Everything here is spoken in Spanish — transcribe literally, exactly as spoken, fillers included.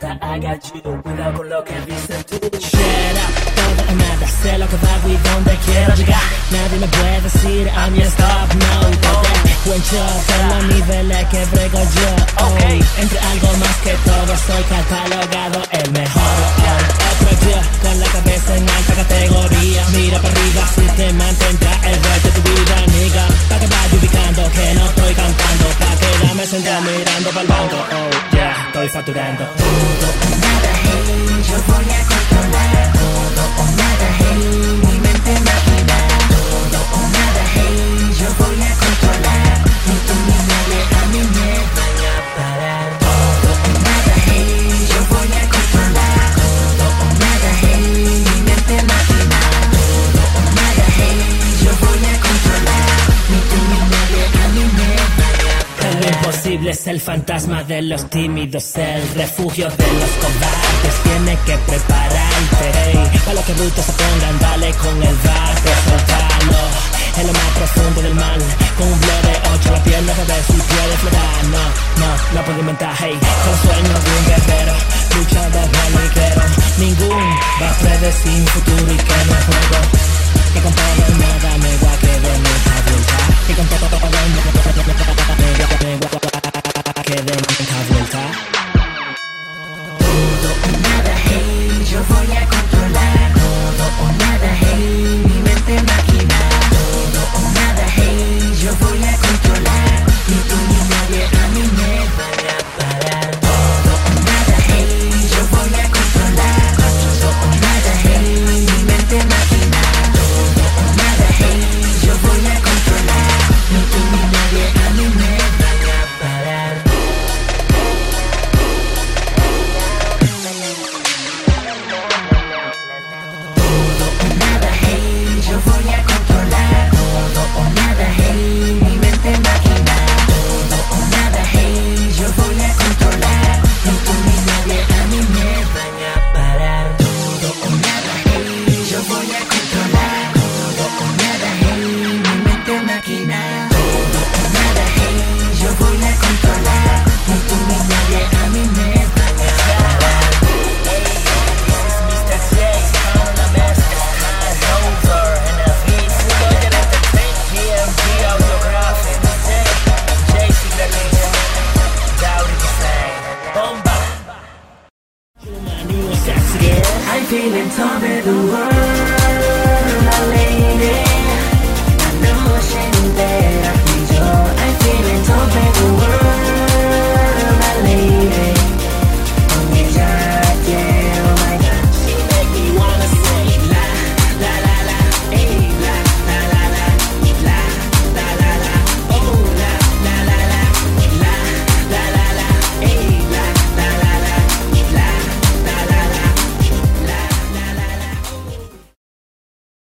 importa, I got you. Cuidado con lo que dices tú. Shut up, todo o nada, sé lo que va y donde quiero llegar. Nadie me puede decir I'm your stop, no. Todo buen show, con los niveles que brego yo. Oh, okay. Entre algo más que todo, soy catalogado el mejor. Oh, otro yo, con la cabeza en alta categoría. Mira para arriba, si te mantendrá el resto de tu vida, nigga. Pa' que vaya ubicando, que no estoy cantando. Pa' quedarme sentado mirando pa'l banco. Oh, yeah, estoy facturando. Todo o nada, hey, yo voy a controlar. Todo o nada, hey, mi mente máquina. Todo o nada, hey, yo voy a controlar. Ni tú ni nadie a mí me van a parar. Todo o nada, hey, yo voy a controlar. Todo o nada, hey, mi mente máquina. Todo o nada, hey, yo voy a controlar. Ni tú ni nadie a mí me van a parar. Lo imposible es el fantasma de los tímidos, el refugio de los cobardes. Tienes que prepararte, hey, para lo que brutos se pongan, dale con el bate, soltalo. En lo más profundo del mal, con un blow de ocho la pierna para ver si puede flotar. No, no, no puedo inventar, hey, con sueños de un guerrero, lucha de maniquero. Ningún va a predecir un futuro y que no es juego. Que con todo y nada me voy a quedar en esta vuelta. Que con todo y nada me voy a quedar en esta vuelta. Todo o nada, hey, yo voy a controlar. Todo o nada, hey, mi mente máquina. Todo o nada, hey, yo voy a controlar. Ni tú ni nadie a mí me van a parar. Todo o nada, hey, yo voy a controlar. Todo o nada, hey, mi mente máquina. Todo o nada, hey, yo voy a controlar. Ni tú ni nadie a mí me van a parar. Todo o nada, hey, yo voy a controlar. Todo o nada, hey, mi mente máquina. Todo o nada, hey, yo voy a controlar. Ni tú ni nadie a mí me van a parar. Todo o nada, hey, yo voy a controlar. Todo o nada, hey, mi mente máquina. Todo o nada, hey, yo voy a controlar. Ni tú ni nadie a mí me van a parar. I'm feeling top of the world.